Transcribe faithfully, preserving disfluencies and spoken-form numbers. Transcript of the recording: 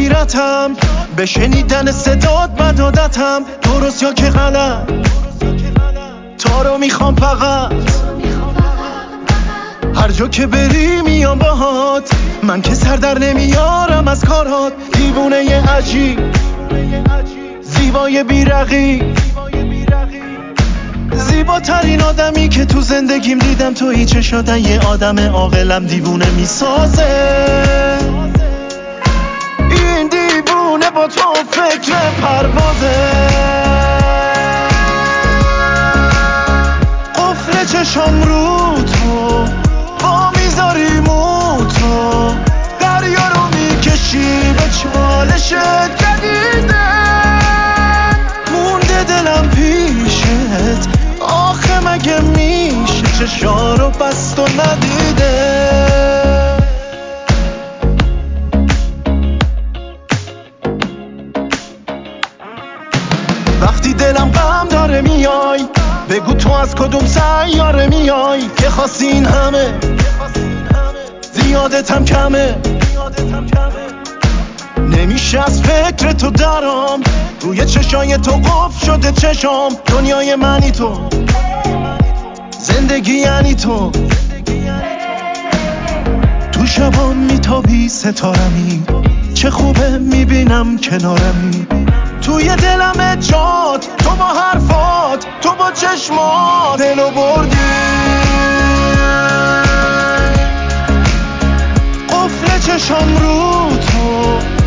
حیرتم، به شنیدن صدات بد عادتم، درست یا که غلط تا رو میخوام فقط، هر جا که بری میام باهات، من که سر در نمیارم از کارات، دیوونه ی عجیب زیبای بیرقی، زیباترین آدمی که تو زندگیم دیدم تویی، چه شدن یه آدم عاقلم دیوونه میسازه، این دیوونه با تو فکر پروازه، قفل چشم رو تو با میذاری مو تو، دریا رو میکشی به چالش جدیده، مونده دلم پیشت، آخه مگه میشه چشارو بست و ندیده. وقتی دلم غم داره میای، بگو تو از کدوم سیاره میای، که خواستی این همه زیادتم کمه، نمیشه از فکر تو درام، روی چشای تو قفل شده چشام، دنیای منی تو، زندگی یعنی تو، تو شبام میتابی ستارمی، چه خوبه میبینم کنارمی، توی دلم جات، تو با حرفات، تو با چشمات دلو بردی، قفل چشم رو تو